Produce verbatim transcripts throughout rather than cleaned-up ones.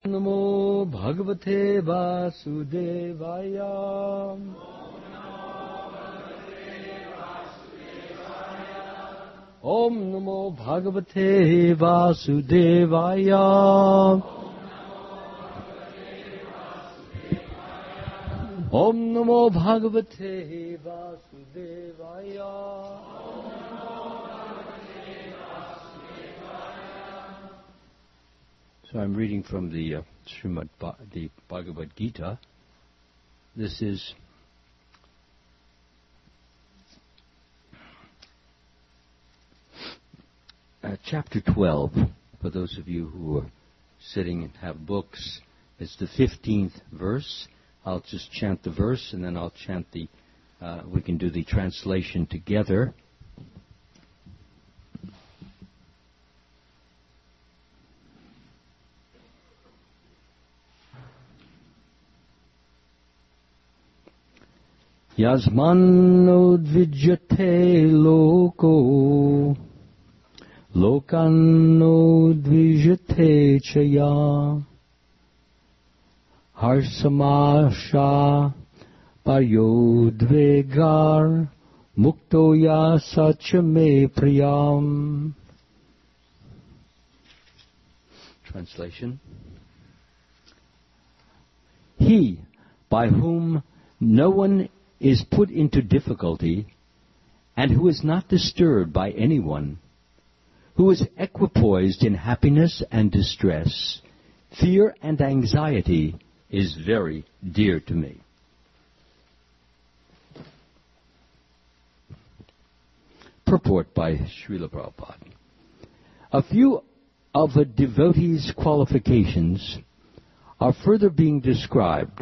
Namo Bhagavate Vasudevaya. Om Namo Bhagavate Vasudevaya. Om Namo Bhagavate Vasudevaya. So I'm reading from the uh, Srimad ba- the Bhagavad Gita. This is uh, chapter twelve. For those of you who are sitting and have books, it's the fifteenth verse. I'll just chant the verse, and then I'll chant the. Uh, we can do the translation together. Yasmannodvijate loko lokannodvijate chaya harsamasha payodvegar muktoya sachame priyam. Translation. He by whom no one is put into difficulty, and who is not disturbed by anyone, who is equipoised in happiness and distress, fear and anxiety, is very dear to me. Purport by Srila Prabhupada. A few of a devotee's qualifications are further being described.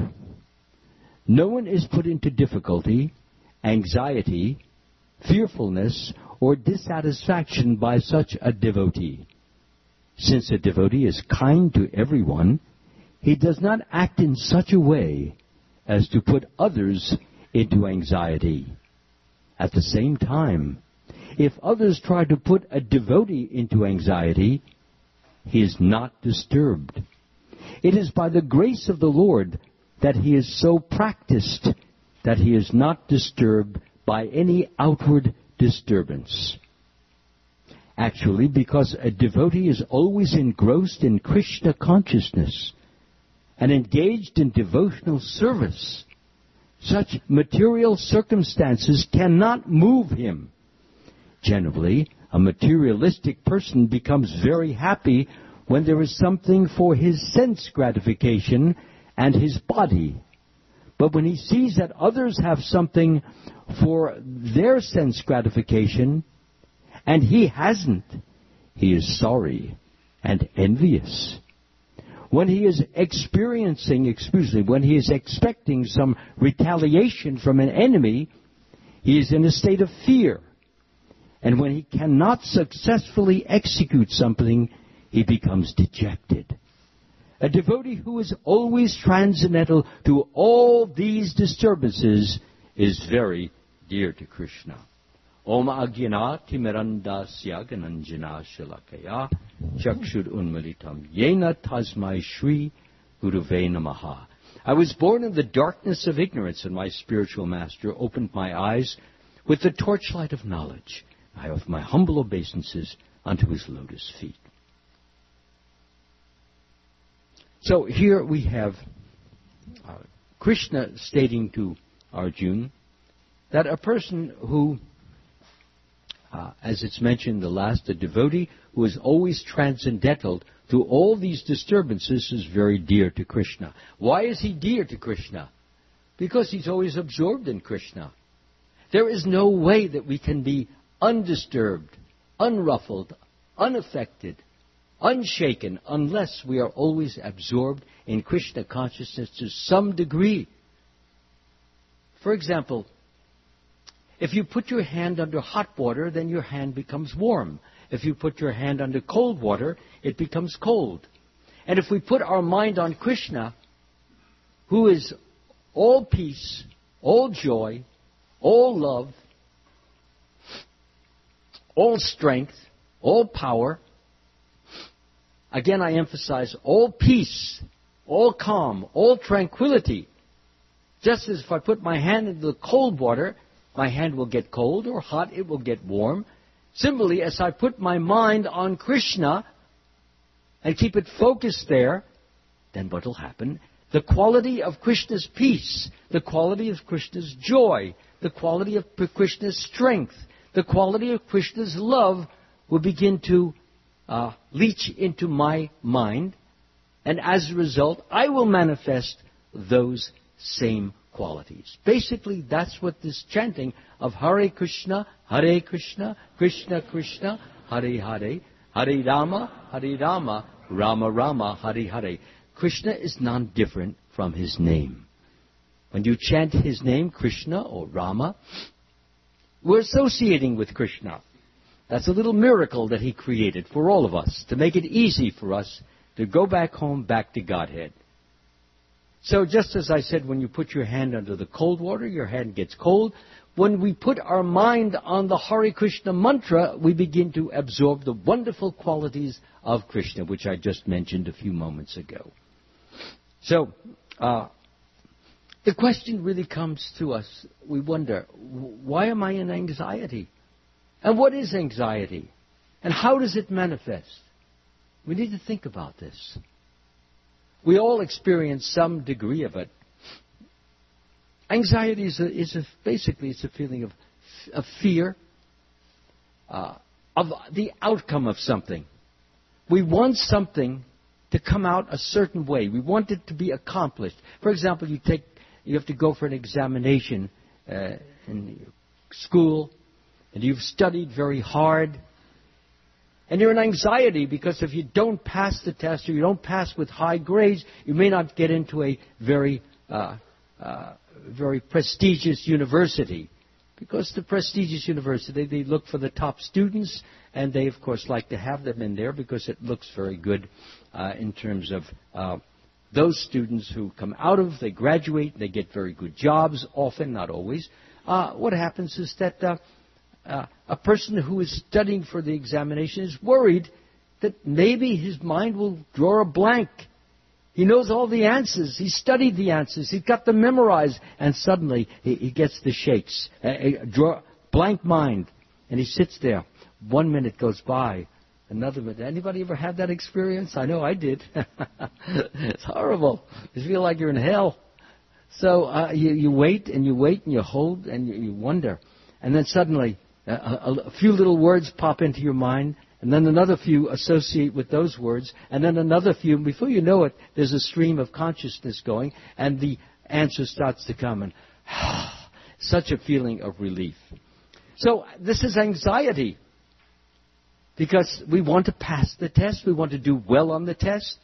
No one is put into difficulty, anxiety, fearfulness, or dissatisfaction by such a devotee. Since a devotee is kind to everyone, he does not act in such a way as to put others into anxiety. At the same time, if others try to put a devotee into anxiety, he is not disturbed. It is by the grace of the Lord that he is so practiced that he is not disturbed by any outward disturbance. Actually, because a devotee is always engrossed in Krishna consciousness and engaged in devotional service, such material circumstances cannot move him. Generally, a materialistic person becomes very happy when there is something for his sense gratification and his body. But when he sees that others have something for their sense gratification, and he hasn't, he is sorry and envious. When he is experiencing, excuse me, when he is expecting some retaliation from an enemy, he is in a state of fear. And when he cannot successfully execute something, he becomes dejected. A devotee who is always transcendental to all these disturbances is very dear to Krishna. Om Agyana Timirandasya Gananjana Shalakaya Chakshur Unmalitam Yena Tasmai Shri Guruve Namaha. I was born in the darkness of ignorance, and my spiritual master opened my eyes with the torchlight of knowledge. I offer my humble obeisances unto his lotus feet. So here we have uh, Krishna stating to Arjuna that a person who, uh, as it's mentioned the last, a devotee who is always transcendental to all these disturbances is very dear to Krishna. Why is he dear to Krishna? Because he's always absorbed in Krishna. There is no way that we can be undisturbed, unruffled, unaffected, unshaken, unless we are always absorbed in Krishna consciousness to some degree. For example, if you put your hand under hot water, then your hand becomes warm. If you put your hand under cold water, it becomes cold. And if we put our mind on Krishna, who is all peace, all joy, all love, all strength, all power, again, I emphasize all peace, all calm, all tranquility. Just as if I put my hand into the cold water, my hand will get cold, or hot, it will get warm. Similarly, as I put my mind on Krishna and keep it focused there, then what will happen? The quality of Krishna's peace, the quality of Krishna's joy, the quality of Krishna's strength, the quality of Krishna's love will begin to uh, leach into my mind, and as a result, I will manifest those same qualities. Basically, that's what this chanting of Hare Krishna, Hare Krishna, Krishna Krishna, Hare Hare, Hare Rama, Hare Rama, Rama Rama, Hare Hare. Krishna is non-different from his name. When you chant his name, Krishna or Rama, we're associating with Krishna. That's a little miracle that he created for all of us, to make it easy for us to go back home, back to Godhead. So just as I said, when you put your hand under the cold water, your hand gets cold. When we put our mind on the Hare Krishna mantra, we begin to absorb the wonderful qualities of Krishna, which I just mentioned a few moments ago. So, uh, the question really comes to us. We wonder, why am I in anxiety? And what is anxiety? And how does it manifest? We need to think about this. We all experience some degree of it. Anxiety is, a, is a, basically it's a feeling of, of fear, uh, of the outcome of something. We want something to come out a certain way. We want it to be accomplished. For example, you take, you have to go for an examination uh, in school, and you've studied very hard, and you're in anxiety because if you don't pass the test or you don't pass with high grades, you may not get into a very, uh, uh, very prestigious university. Because the prestigious university, they look for the top students, and they, of course, like to have them in there because it looks very good uh, in terms of uh, those students who come out of, they graduate, they get very good jobs, often, not always. Uh, what happens is that uh, uh, a person who is studying for the examination is worried that maybe his mind will draw a blank. He knows all the answers. He studied the answers. He got them memorized. And suddenly he, he gets the shakes. A, a draw, blank mind. And he sits there. One minute goes by. Another minute. Anybody ever had that experience? I know I did. It's horrible. You feel like you're in hell. So uh, you, you wait and you wait and you hold and you, you wonder. And then suddenly a, a, a few little words pop into your mind. And then another few associate with those words, and then another few, and before you know it, there's a stream of consciousness going, and the answer starts to come, and such a feeling of relief. So this is anxiety, because we want to pass the test, we want to do well on the test.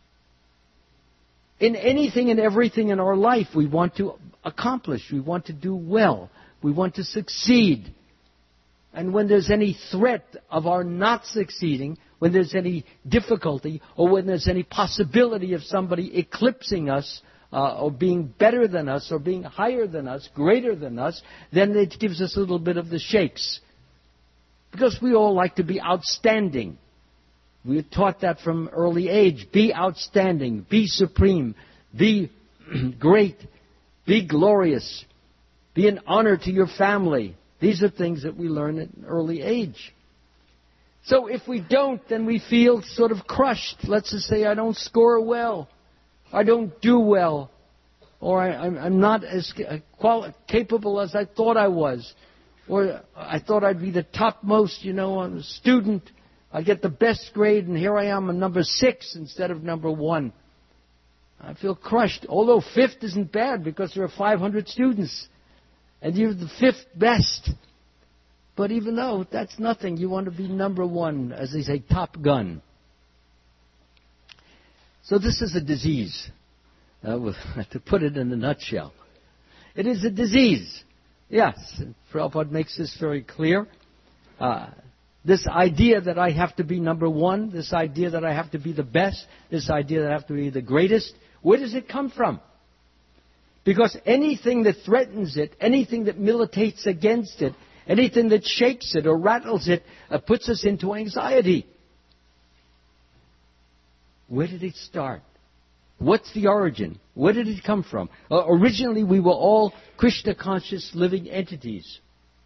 In anything and everything in our life, we want to accomplish, we want to do well, we want to succeed. And when there's any threat of our not succeeding, when there's any difficulty, or when there's any possibility of somebody eclipsing us, uh, or being better than us, or being higher than us, greater than us, then it gives us a little bit of the shakes. Because we all like to be outstanding. We were taught that from early age. Be outstanding, be supreme, be great, be glorious, be an honor to your family. These are things that we learn at an early age. So if we don't, then we feel sort of crushed. Let's just say I don't score well. I don't do well. Or I, I'm, I'm not as quali- capable as I thought I was. Or I thought I'd be the topmost, you know, I'm a student. I'd get the best grade, and here I am, a number six instead of number one. I feel crushed. Although fifth isn't bad because there are five hundred students. And you're the fifth best. But even though that's nothing, you want to be number one, as they say, top gun. So this is a disease, uh, to put it in a nutshell. It is a disease. Yes, Prabhupada makes this very clear. Uh, this idea that I have to be number one, this idea that I have to be the best, this idea that I have to be the greatest, where does it come from? Because anything that threatens it, anything that militates against it, anything that shakes it or rattles it, uh, puts us into anxiety. Where did it start? What's the origin? Where did it come from? Uh, originally, we were all Krishna-conscious living entities.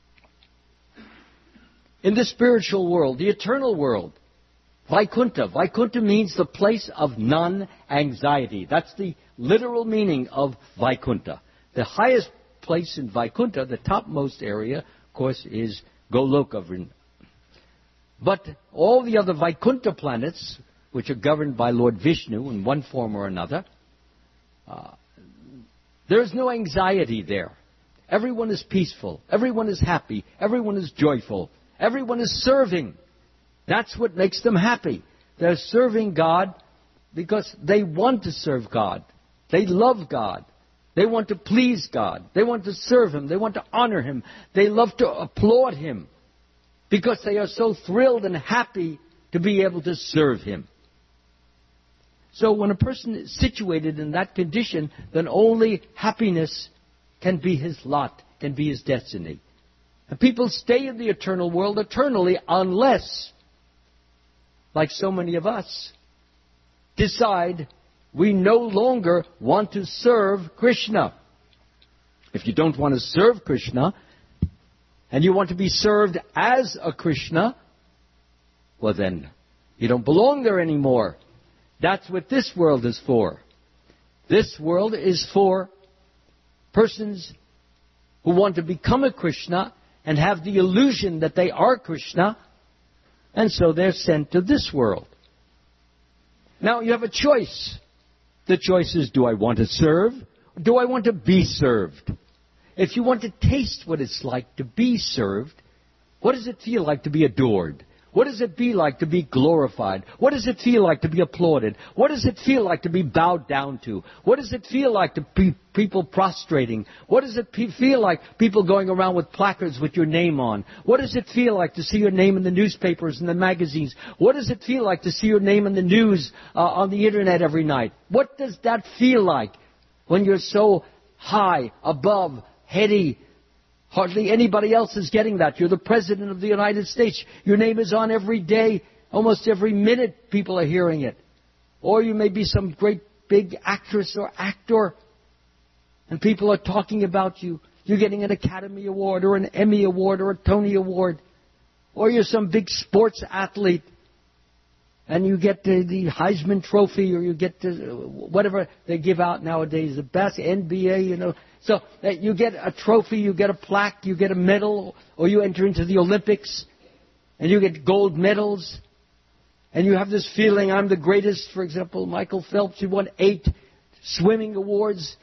In the spiritual world, the eternal world, Vaikuntha. Vaikuntha means the place of non-anxiety. That's the literal meaning of Vaikuntha. The highest place in Vaikuntha, the topmost area, of course, is Goloka. But all the other Vaikuntha planets, which are governed by Lord Vishnu in one form or another, uh, there is no anxiety there. Everyone is peaceful. Everyone is happy. Everyone is joyful. Everyone is serving. That's what makes them happy. They're serving God because they want to serve God. They love God. They want to please God. They want to serve Him. They want to honor Him. They love to applaud Him because they are so thrilled and happy to be able to serve Him. So when a person is situated in that condition, then only happiness can be his lot, can be his destiny. And people stay in the eternal world eternally unless, like so many of us, decide we no longer want to serve Krishna. If you don't want to serve Krishna, and you want to be served as a Krishna, well then, you don't belong there anymore. That's what this world is for. This world is for persons who want to become a Krishna and have the illusion that they are Krishna, and so they're sent to this world. Now you have a choice. The choice is, do I want to serve, or do I want to be served? If you want to taste what it's like to be served, what does it feel like to be adored? What does it be like to be glorified? What does it feel like to be applauded? What does it feel like to be bowed down to? What does it feel like to be people prostrating? What does it pe- feel like people going around with placards with your name on? What does it feel like to see your name in the newspapers and the magazines? What does it feel like to see your name in the news uh, on the internet every night? What does that feel like when you're so high, above, heady? Hardly anybody else is getting that. You're the President of the United States. Your name is on every day. Almost every minute people are hearing it. Or you may be some great big actress or actor, and people are talking about you. You're getting an Academy Award or an Emmy Award or a Tony Award. Or you're some big sports athlete, and you get the, the Heisman Trophy, or you get the, whatever they give out nowadays, the best N B A, you know. So uh, you get a trophy, you get a plaque, you get a medal, or you enter into the Olympics, and you get gold medals, and you have this feeling, I'm the greatest. For example, Michael Phelps, he won eight swimming awards,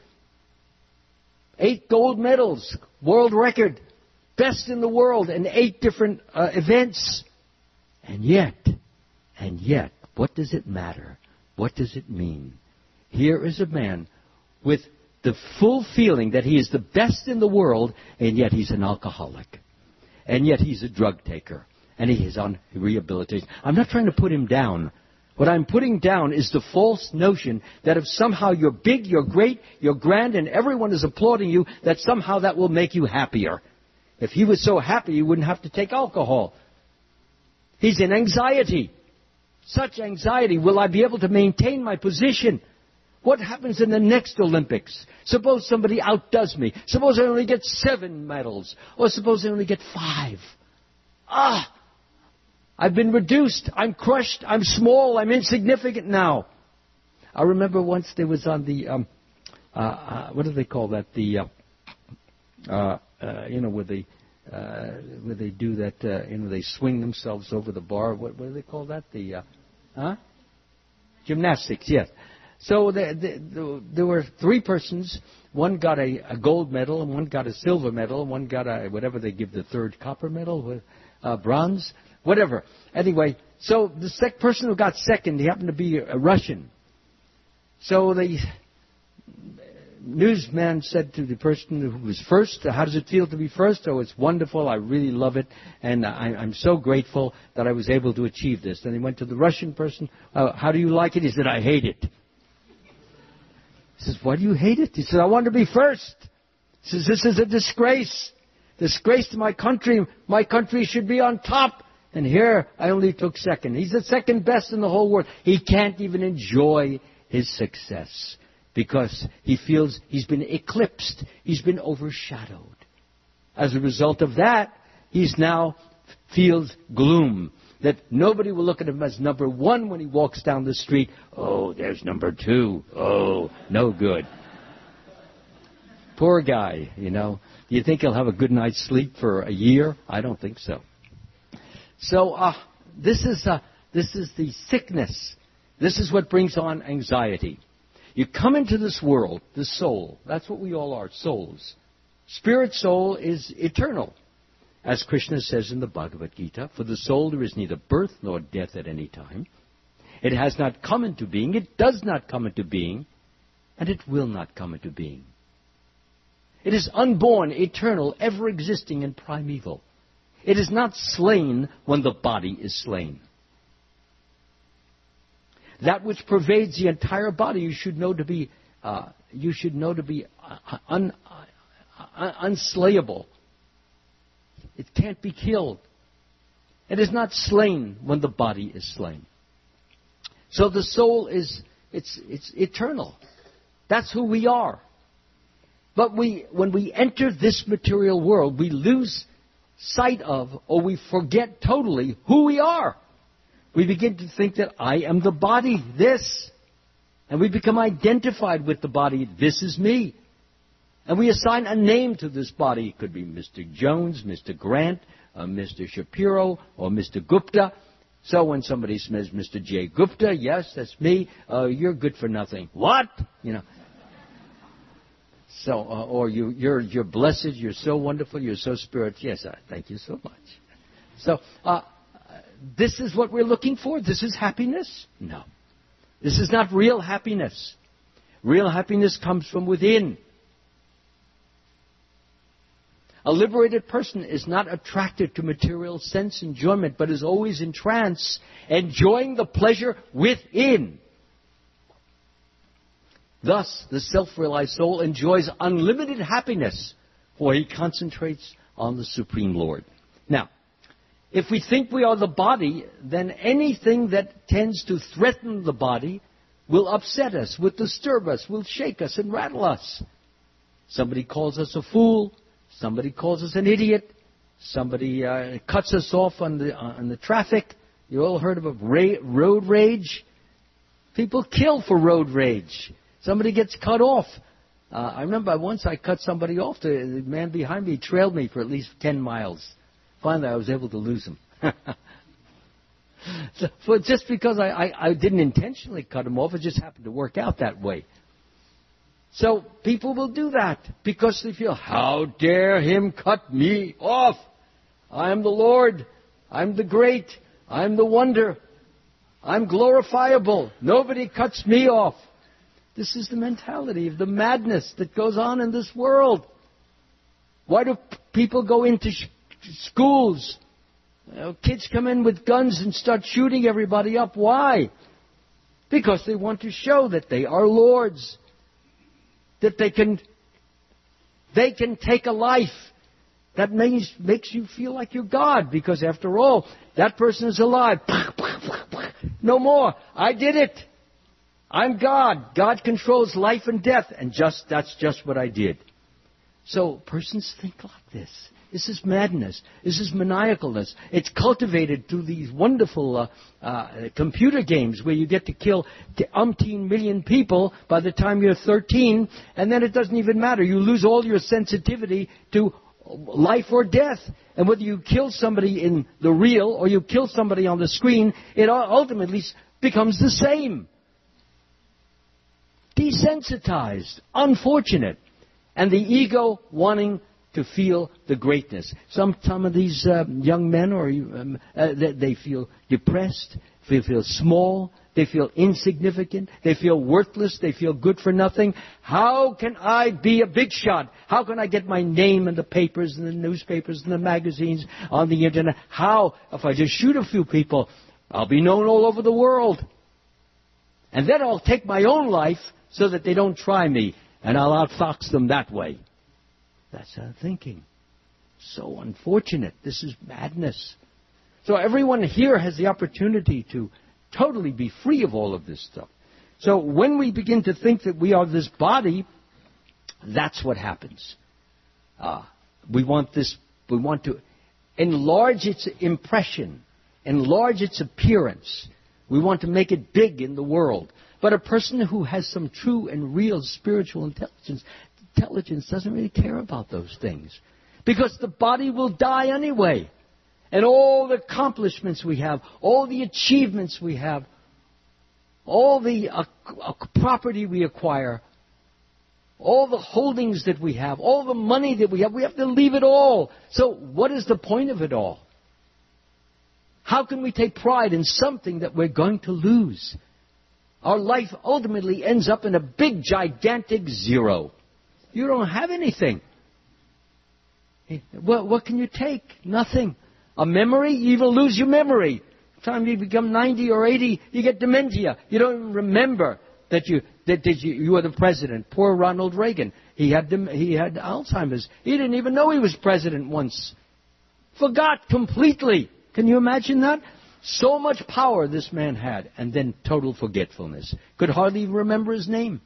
eight gold medals, world record, best in the world in eight different uh, events. And yet, and yet, what does it matter? What does it mean? Here is a man with the full feeling that he is the best in the world, and yet he's an alcoholic. And yet he's a drug taker. And he is on rehabilitation. I'm not trying to put him down. What I'm putting down is the false notion that if somehow you're big, you're great, you're grand, and everyone is applauding you, that somehow that will make you happier. If he was so happy, he wouldn't have to take alcohol. He's in anxiety. Such anxiety. Will I be able to maintain my position? What happens in the next Olympics? Suppose somebody outdoes me. Suppose I only get seven medals. Or suppose I only get five. Ah! I've been reduced. I'm crushed. I'm small. I'm insignificant now. I remember once there was on the, um, uh, uh, what do they call that? The, uh, uh, uh, you know, where they, uh, where they do that, uh, you know, they swing themselves over the bar. What, what do they call that? The, uh, huh? Gymnastics, yes. So the, the, the, there were three persons. One got a, a gold medal, and one got a silver medal, and one got a, whatever they give the third, copper medal, uh, bronze, whatever. Anyway, so the sec- person who got second, he happened to be a, a Russian. So the newsman said to the person who was first, how does it feel to be first? Oh, it's wonderful. I really love it. And I, I'm so grateful that I was able to achieve this. Then he went to the Russian person. Uh, how do you like it? He said, I hate it. He says, why do you hate it? He says, I want to be first. He says, this is a disgrace. Disgrace to my country. My country should be on top. And here, I only took second. He's the second best in the whole world. He can't even enjoy his success because he feels he's been eclipsed, he's been overshadowed. As a result of that, he's now feels gloom, that nobody will look at him as number one when he walks down the street. Oh, there's number two. Oh, no good. Poor guy, you know. Do you think he'll have a good night's sleep for a year? I don't think so. So uh, this is uh, this is the sickness. This is what brings on anxiety. You come into this world, the soul. That's what we all are, souls. Spirit soul is eternal. As Krishna says in the Bhagavad Gita, for the soul there is neither birth nor death at any time. It has not come into being, it does not come into being, and it will not come into being. It is unborn, eternal, ever-existing, and primeval. It is not slain when the body is slain. That which pervades the entire body, you should know to be, uh, you should know to be un, uh, unslayable. It can't be killed. It is not slain when the body is slain. So the soul is, it's, it's eternal. That's who we are. But we, when we enter this material world, we lose sight of, or we forget totally who we are. We begin to think that I am the body, this. And we become identified with the body, this is me. And we assign a name to this body. It could be Mister Jones, Mister Grant, uh, Mister Shapiro, or Mister Gupta. So when somebody says Mister J. Gupta, yes, that's me, uh, you're good for nothing. What? You know. So, uh, or you, you're, you're blessed, you're so wonderful, you're so spiritual. Yes, uh, thank you so much. So, uh, this is what we're looking for? This is happiness? No. This is not real happiness. Real happiness comes from within. A liberated person is not attracted to material sense enjoyment, but is always in trance, enjoying the pleasure within. Thus, the self-realized soul enjoys unlimited happiness, for he concentrates on the Supreme Lord. Now, if we think we are the body, then anything that tends to threaten the body will upset us, will disturb us, will shake us and rattle us. Somebody calls us a fool. Somebody calls us an idiot. Somebody uh, cuts us off on the, uh, on the traffic. You all heard of a ra- road rage? People kill for road rage. Somebody gets cut off. Uh, I remember once I cut somebody off. The, the man behind me trailed me for at least ten miles. Finally, I was able to lose him. so, so just because I, I, I didn't intentionally cut him off, it just happened to work out that way. So people will do that because they feel, how dare him cut me off? I am the Lord. I'm the great. I'm the wonder. I'm glorifiable. Nobody cuts me off. This is the mentality of the madness that goes on in this world. Why do p- people go into sh- schools? You know, kids come in with guns and start shooting everybody up. Why? Because they want to show that they are lords. That they can, they can take a life. That makes, makes you feel like you're God. Because after all, that person is alive. No more. I did it. I'm God. God controls life and death. And just that's just what I did. So persons think like this. This is madness. This is maniacalness. It's cultivated through these wonderful uh, uh, computer games where you get to kill umpteen million people by the time you're thirteen, and then it doesn't even matter. You lose all your sensitivity to life or death. And whether you kill somebody in the real or you kill somebody on the screen, it ultimately becomes the same. Desensitized, unfortunate, and the ego wanting to feel the greatness. Some some of these uh, young men, or um, uh, they, they feel depressed, they feel small, they feel insignificant, they feel worthless, they feel good for nothing. How can I be a big shot? How can I get my name in the papers and the newspapers and the magazines on the internet? How, if I just shoot a few people, I'll be known all over the world. And then I'll take my own life so that they don't try me, and I'll outfox them that way. That's our thinking. So unfortunate. This is madness. So everyone here has the opportunity to totally be free of all of this stuff. So when we begin to think that we are this body, that's what happens. Uh, we want this, we want to enlarge its impression, enlarge its appearance. We want to make it big in the world. But a person who has some true and real spiritual intelligence, intelligence doesn't really care about those things. Because the body will die anyway. And all the accomplishments we have, all the achievements we have, all the uh, uh, property we acquire, all the holdings that we have, all the money that we have, we have to leave it all. So what is the point of it all? How can we take pride in something that we're going to lose? Our life ultimately ends up in a big, gigantic zero. You don't have anything. What, what can you take? Nothing. A memory? You even lose your memory. By the time you become ninety or eighty, you get dementia. You don't even remember that you that, that you, you were the president. Poor Ronald Reagan. He had he had Alzheimer's. He didn't even know he was president once. Forgot completely. Can you imagine that? So much power this man had, and then total forgetfulness. Could hardly even remember his name.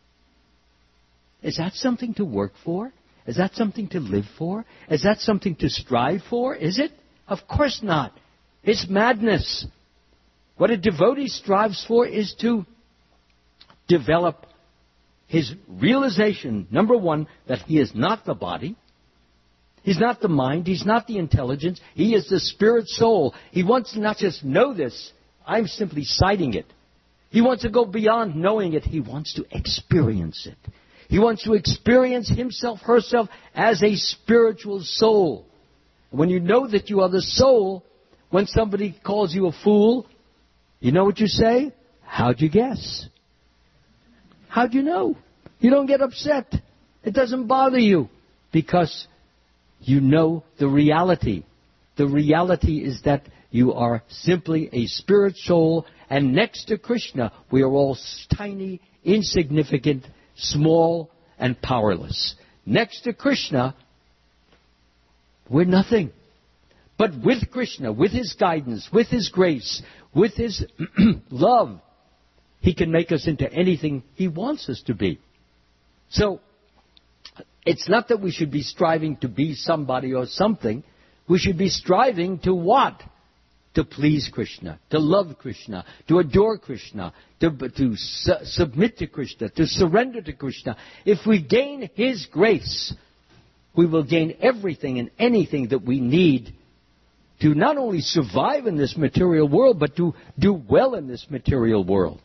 Is that something to work for? Is that something to live for? Is that something to strive for? Is it? Of course not. It's madness. What a devotee strives for is to develop his realization, number one, that he is not the body. He's not the mind. He's not the intelligence. He is the spirit soul. He wants to not just know this. I'm simply citing it. He wants to go beyond knowing it. He wants to experience it. He wants to experience himself, herself, as a spiritual soul. When you know that you are the soul, when somebody calls you a fool, you know what you say? How'd you guess? How'd you know? You don't get upset. It doesn't bother you because you know the reality. The reality is that you are simply a spirit soul, and next to Krishna, we are all tiny, insignificant, small, and powerless. Next to Krishna, we're nothing. But with Krishna, with His guidance, with His grace, with His love, He can make us into anything He wants us to be. So, it's not that we should be striving to be somebody or something. We should be striving to what? To please Krishna, to love Krishna, to adore Krishna, to, to su- submit to Krishna, to surrender to Krishna. If we gain His grace, we will gain everything and anything that we need to not only survive in this material world, but to do well in this material world.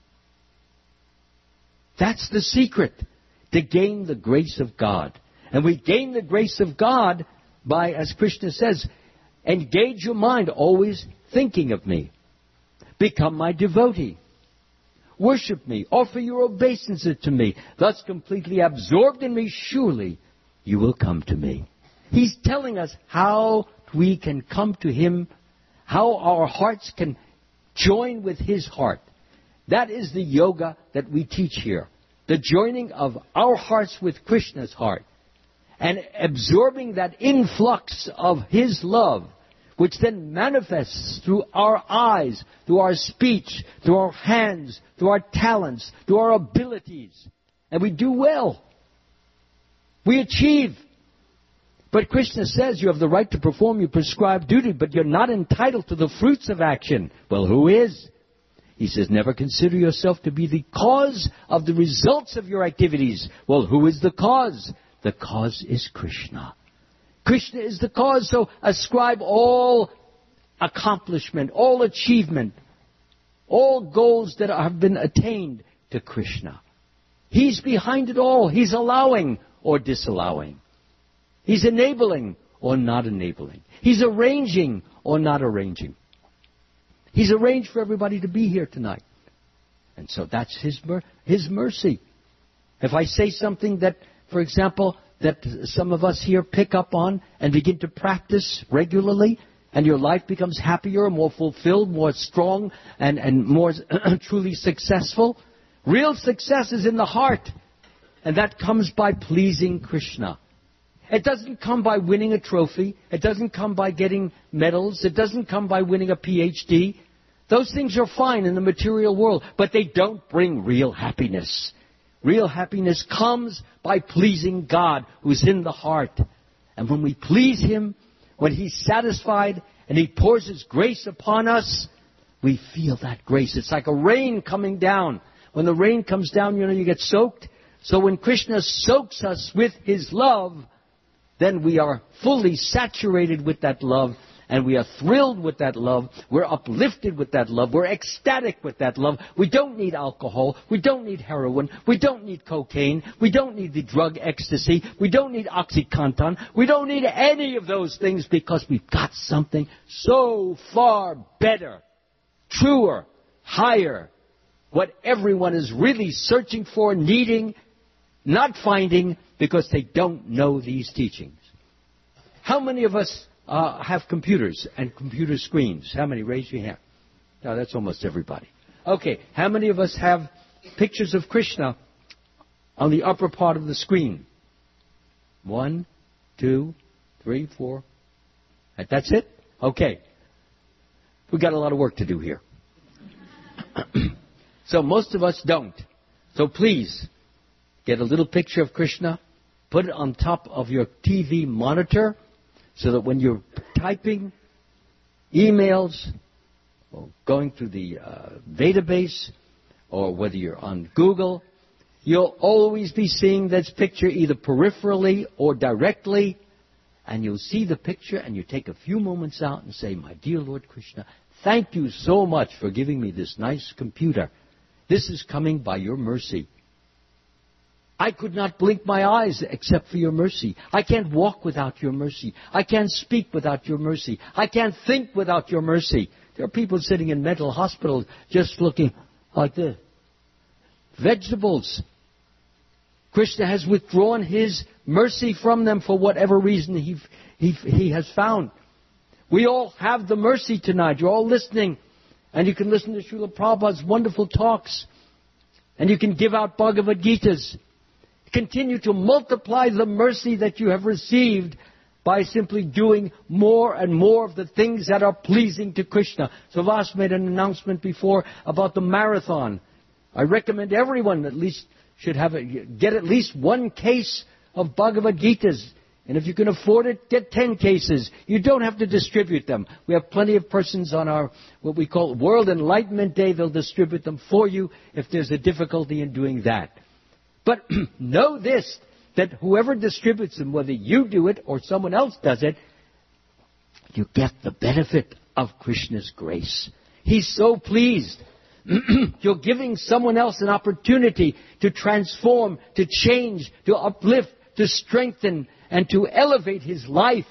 That's the secret, to gain the grace of God. And we gain the grace of God by, as Krishna says, engage your mind, always thinking of me. Become my devotee. Worship me. Offer your obeisance to me. Thus completely absorbed in me, surely you will come to me. He's telling us how we can come to Him, how our hearts can join with His heart. That is the yoga that we teach here. The joining of our hearts with Krishna's heart. And absorbing that influx of His love, which then manifests through our eyes, through our speech, through our hands, through our talents, through our abilities. And we do well. We achieve. But Krishna says you have the right to perform your prescribed duty, but you're not entitled to the fruits of action. Well, who is? He says, never consider yourself to be the cause of the results of your activities. Well, who is the cause? The cause is Krishna. Krishna is the cause, so ascribe all accomplishment, all achievement, all goals that have been attained to Krishna. He's behind it all. He's allowing or disallowing. He's enabling or not enabling. He's arranging or not arranging. He's arranged for everybody to be here tonight. And so that's His, mer- His mercy. If I say something that, for example, that some of us here pick up on and begin to practice regularly, and your life becomes happier, more fulfilled, more strong, and, and more truly successful, real success is in the heart. And that comes by pleasing Krishna. It doesn't come by winning a trophy. It doesn't come by getting medals. It doesn't come by winning a P H D. Those things are fine in the material world, but they don't bring real happiness. Real happiness comes by pleasing God, who's in the heart. And when we please Him, when He's satisfied and He pours His grace upon us, we feel that grace. It's like a rain coming down. When the rain comes down, you know, you get soaked. So when Krishna soaks us with His love, then we are fully saturated with that love, and we are thrilled with that love. We're uplifted with that love. We're ecstatic with that love. We don't need alcohol. We don't need heroin. We don't need cocaine. We don't need the drug ecstasy. We don't need OxyContin. We don't need any of those things, because we've got something so far better, truer, higher, what everyone is really searching for, needing, not finding, because they don't know these teachings. How many of us uh, have computers and computer screens? How many? Raise your hand. No, that's almost everybody. Okay, how many of us have pictures of Krishna on the upper part of the screen? One, two, three, four. That's it? Okay. We've got a lot of work to do here. So most of us don't. So please, get a little picture of Krishna, put it on top of your T V monitor, so that when you're typing emails, or going through the uh, database, or whether you're on Google, you'll always be seeing this picture either peripherally or directly, and you'll see the picture and you take a few moments out and say, "My dear Lord Krishna, thank you so much for giving me this nice computer. This is coming by your mercy. I could not blink my eyes except for your mercy. I can't walk without your mercy. I can't speak without your mercy. I can't think without your mercy." There are people sitting in mental hospitals just looking like this. Vegetables. Krishna has withdrawn His mercy from them for whatever reason he, he, he has found. We all have the mercy tonight. You're all listening. And you can listen to Srila Prabhupada's wonderful talks. And you can give out Bhagavad Gitas. Continue to multiply the mercy that you have received by simply doing more and more of the things that are pleasing to Krishna. So Vas made an announcement before about the marathon. I recommend everyone at least should have a, get at least one case of Bhagavad Gitas. And if you can afford it, get ten cases. You don't have to distribute them. We have plenty of persons on our, what we call World Enlightenment Day. They'll distribute them for you if there's a difficulty in doing that. But know this, that whoever distributes them, whether you do it or someone else does it, you get the benefit of Krishna's grace. He's so pleased. You're giving someone else an opportunity to transform, to change, to uplift, to strengthen, and to elevate his life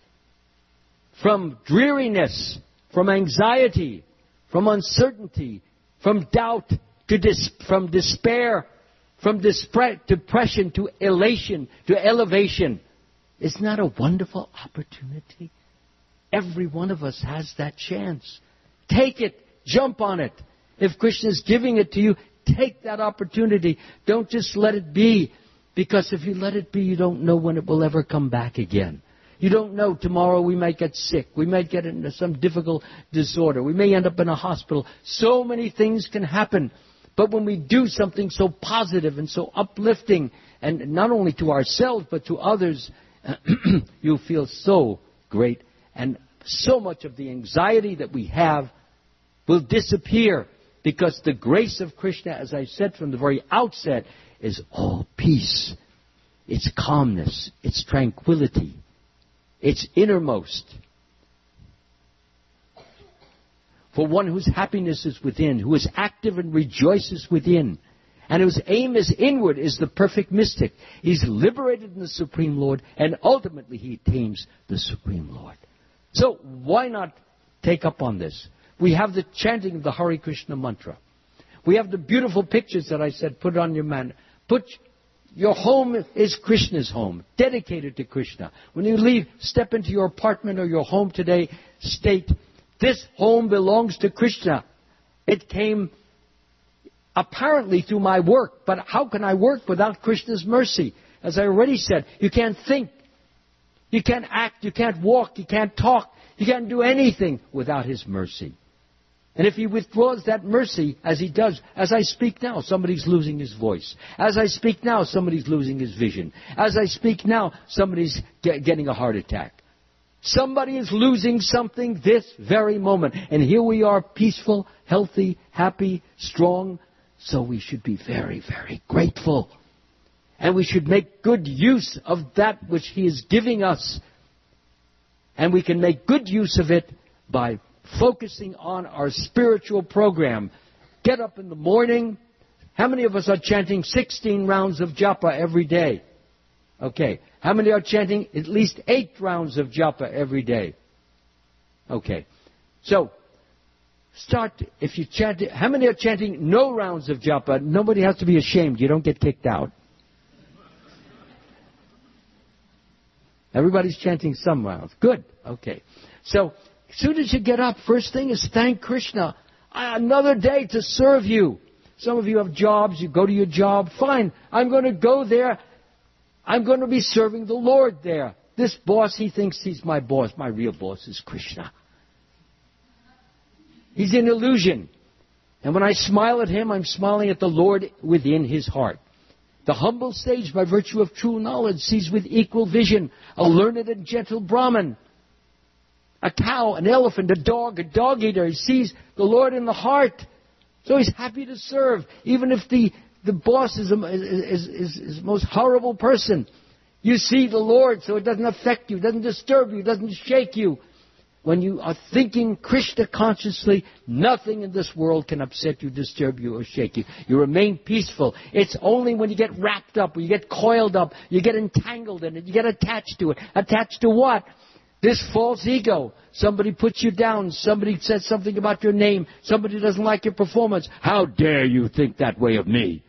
from dreariness, from anxiety, from uncertainty, from doubt, to dis- from despair, from dispre- depression to elation, to elevation. Isn't that a wonderful opportunity? Every one of us has that chance. Take it. Jump on it. If Krishna is giving it to you, take that opportunity. Don't just let it be. Because if you let it be, you don't know when it will ever come back again. You don't know. Tomorrow we might get sick. We might get into some difficult disorder. We may end up in a hospital. So many things can happen. But when we do something so positive and so uplifting, and not only to ourselves but to others, you feel so great. And so much of the anxiety that we have will disappear. Because the grace of Krishna, as I said from the very outset, is all peace. It's calmness. It's tranquility. It's innermost. For one whose happiness is within, who is active and rejoices within, and whose aim is inward, is the perfect mystic. He's liberated in the Supreme Lord, and ultimately he attains the Supreme Lord. So why not take up on this? We have the chanting of the Hare Krishna mantra. We have the beautiful pictures that I said, put on your man. Put your home is Krishna's home, dedicated to Krishna. When you leave, step into your apartment or your home today, state, this home belongs to Krishna. It came apparently through my work, but how can I work without Krishna's mercy? As I already said, you can't think, you can't act, you can't walk, you can't talk, you can't do anything without His mercy. And if he withdraws that mercy, as he does, as I speak now, somebody's losing his voice. As I speak now, somebody's losing his vision. As I speak now, somebody's get, getting a heart attack. Somebody is losing something this very moment. And here we are, peaceful, healthy, happy, strong. So we should be very, very grateful. And we should make good use of that which he is giving us. And we can make good use of it by focusing on our spiritual program. Get up in the morning. How many of us are chanting sixteen rounds of japa every day? Okay. How many are chanting at least eight rounds of japa every day? Okay. So, start, if you chant, how many are chanting no rounds of japa? Nobody has to be ashamed. You don't get kicked out. Everybody's chanting some rounds. Good. Okay. So, as soon as you get up, first thing is thank Krishna. Another day to serve you. Some of you have jobs. You go to your job. Fine. I'm going to go there. I'm going to be serving the Lord there. This boss, he thinks he's my boss. My real boss is Krishna. He's an illusion. And when I smile at him, I'm smiling at the Lord within his heart. The humble sage, by virtue of true knowledge, sees with equal vision a learned and gentle Brahmin. A cow, an elephant, a dog, a dog-eater. He sees the Lord in the heart. So he's happy to serve, even if the, the boss is, a, is, is, is the most horrible person. You see the Lord, so it doesn't affect you, doesn't disturb you, doesn't shake you. When you are thinking Krishna consciously, nothing in this world can upset you, disturb you, or shake you. You remain peaceful. It's only when you get wrapped up, or you get coiled up, you get entangled in it, you get attached to it. Attached to what? This false ego. Somebody puts you down. Somebody says something about your name. Somebody doesn't like your performance. How dare you think that way of me?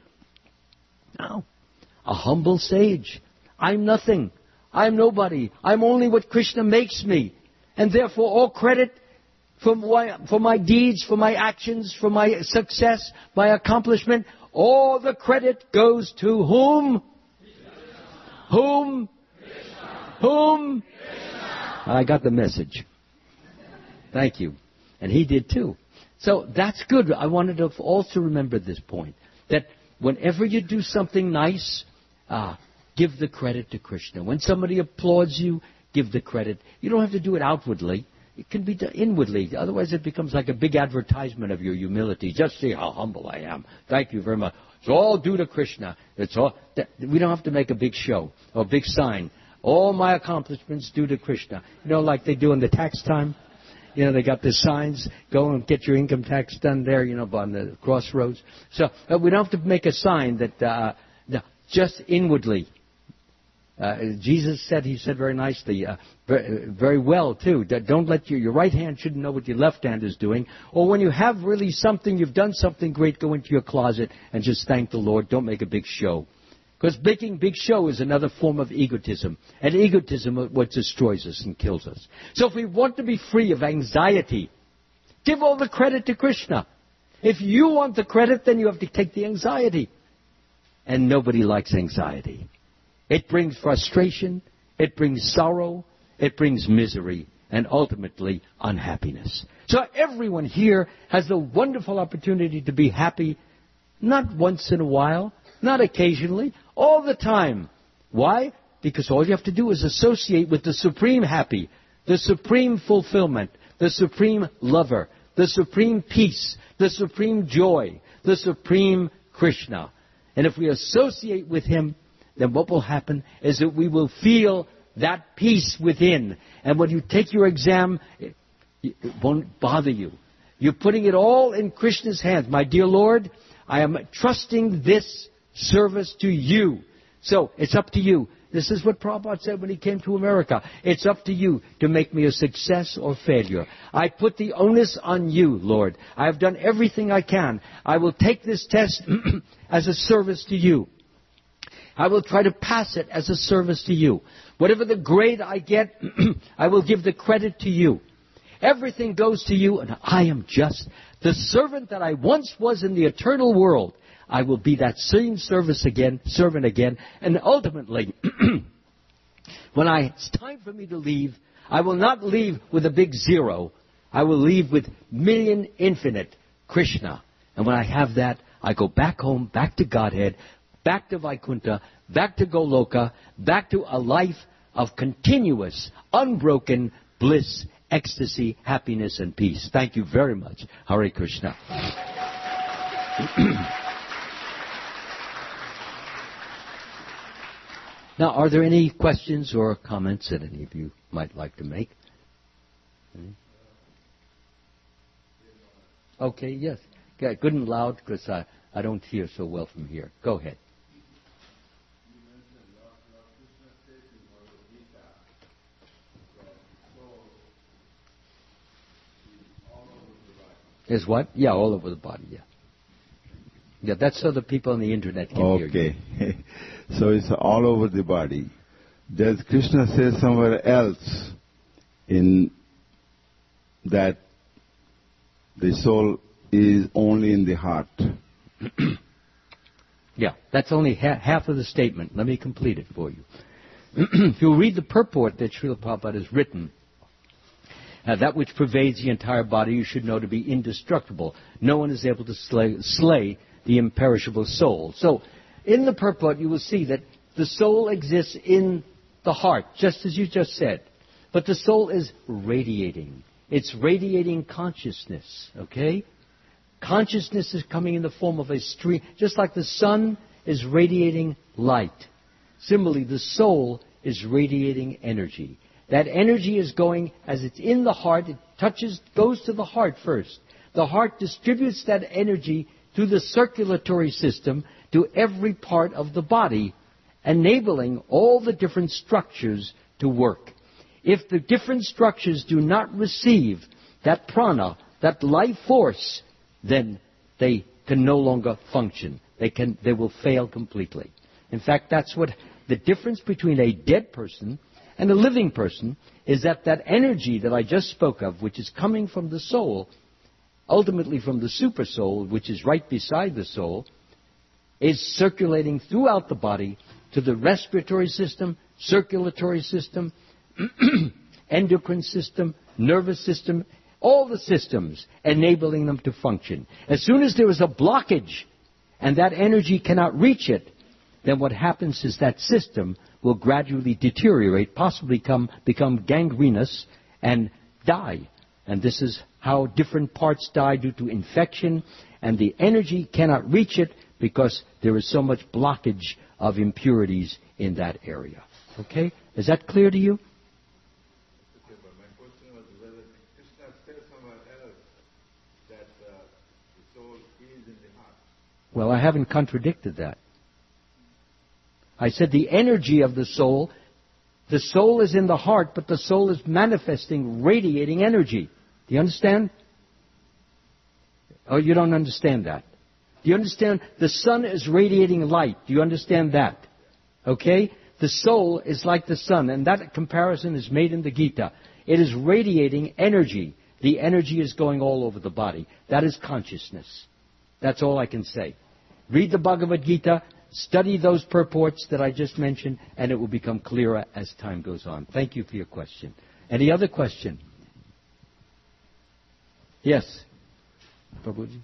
No. A humble sage. I'm nothing. I'm nobody. I'm only what Krishna makes me. And therefore all credit for my, for my deeds, for my actions, for my success, my accomplishment, all the credit goes to whom? Krishna. Whom? Krishna. Whom? Krishna. I got the message. Thank you. And he did too. So that's good. I wanted to also remember this point. That whenever you do something nice, uh, give the credit to Krishna. When somebody applauds you, give the credit. You don't have to do it outwardly. It can be done inwardly. Otherwise it becomes like a big advertisement of your humility. Just see how humble I am. Thank you very much. It's all due to Krishna. It's all. We don't have to make a big show or a big sign. All my accomplishments due to Krishna. You know, like they do in the tax time. You know, they got the signs, go and get your income tax done there, you know, on the crossroads. So uh, we don't have to make a sign that, uh, no, just inwardly. Uh, Jesus said, he said very nicely, uh, very, very well too, that don't let your, your right hand shouldn't know what your left hand is doing. Or when you have really something, you've done something great, go into your closet and just thank the Lord. Don't make a big show. Because making big show is another form of egotism. And egotism is what destroys us and kills us. So if we want to be free of anxiety, give all the credit to Krishna. If you want the credit, then you have to take the anxiety. And nobody likes anxiety. It brings frustration, it brings sorrow, it brings misery, and ultimately unhappiness. So everyone here has the wonderful opportunity to be happy, not once in a while, not occasionally, all the time. Why? Because all you have to do is associate with the supreme happy, the supreme fulfillment, the supreme lover, the supreme peace, the supreme joy, the supreme Krishna. And if we associate with him, then what will happen is that we will feel that peace within. And when you take your exam, it, it won't bother you. You're putting it all in Krishna's hands. My dear Lord, I am trusting this service to you. So it's up to you. This is what Prabhupada said when he came to America. It's up to you to make me a success or failure. I put the onus on you, Lord. I have done everything I can. I will take this test as a service to you. I will try to pass it as a service to you. Whatever the grade I get, I will give the credit to you. Everything goes to you, and I am just the servant that I once was in the eternal world. I will be that same service again, servant again, and ultimately, when I, it's time for me to leave, I will not leave with a big zero. I will leave with million infinite Krishna. And when I have that, I go back home, back to Godhead, back to Vaikuntha, back to Goloka, back to a life of continuous, unbroken bliss, ecstasy, happiness, and peace. Thank you very much. Hare Krishna. Now, are there any questions or comments that any of you might like to make? Any? Okay, yes. Yeah, good and loud, because I, I don't hear so well from here. Go ahead. Is what? Yeah, all over the body, yeah. Yeah, that's so the people on the internet can okay. hear you. Okay. So it's all over the body. Does Krishna say somewhere else in that the soul is only in the heart? Yeah, that's only ha- half of the statement. Let me complete it for you. If you read the purport that Srila Prabhupada has written, Uh, that which pervades the entire body you should know to be indestructible. No one is able to slay, slay the imperishable soul. So, in the purport you will see that the soul exists in the heart, just as you just said. But the soul is radiating. It's radiating consciousness, okay? Consciousness is coming in the form of a stream, just like the sun is radiating light. Similarly, the soul is radiating energy. That energy is going, as it's in the heart, it touches, goes to the heart first. The heart distributes that energy through the circulatory system to every part of the body, enabling all the different structures to work. If the different structures do not receive that prana, that life force, then they can no longer function. They can, they will fail completely. In fact, that's what the difference between a dead person and a living person is, that that energy that I just spoke of, which is coming from the soul, ultimately from the super soul, which is right beside the soul, is circulating throughout the body to the respiratory system, circulatory system, endocrine system, nervous system, all the systems, enabling them to function. As soon as there is a blockage and that energy cannot reach it, then what happens is that system will gradually deteriorate, possibly come, become gangrenous, and die. And this is how different parts die due to infection, and the energy cannot reach it because there is so much blockage of impurities in that area. Okay? Is that clear to you? Okay, but my question was whether Krishna said somewhere else that uh, the soul is in the heart. Well, I haven't contradicted that. I said the energy of the soul, the soul is in the heart, but the soul is manifesting, radiating energy. Do you understand? Oh, you don't understand that. Do you understand? The sun is radiating light. Do you understand that? Okay? The soul is like the sun, and that comparison is made in the Gita. It is radiating energy. The energy is going all over the body. That is consciousness. That's all I can say. Read the Bhagavad Gita. Study those purports that I just mentioned, and it will become clearer as time goes on. Thank you for your question. Any other question? Yes. Prabhuji?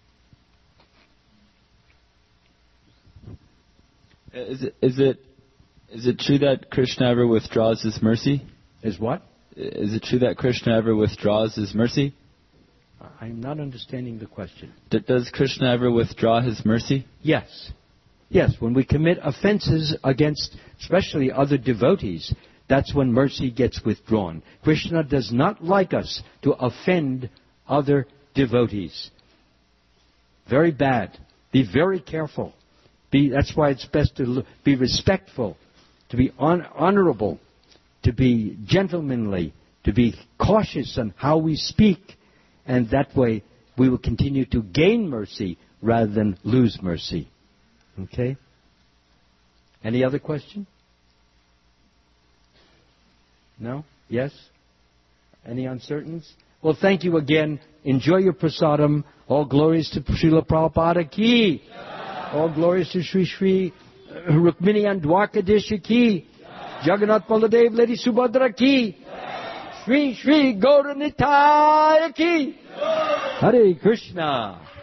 Is it, is it is it true that Krishna ever withdraws his mercy? Is what? Is it true that Krishna ever withdraws his mercy? I'm not understanding the question. D- does Krishna ever withdraw his mercy? Yes. Yes, when we commit offenses against especially other devotees, that's when mercy gets withdrawn. Krishna does not like us to offend other devotees. Very bad. Be very careful. Be, that's why it's best to look, be respectful, to be on, honorable, to be gentlemanly, to be cautious on how we speak. And that way we will continue to gain mercy rather than lose mercy. Okay? Any other question? No? Yes? Any uncertains? Well, thank you again. Enjoy your prasadam. All glories to Srila Prabhupada ki. All glories to Sri Sri Rukmini and Dwarkadesha ki. Jagannath Baladev Lady Subhadra ki. Shri Shri Gaura Nitaya Ki. Hare Krishna.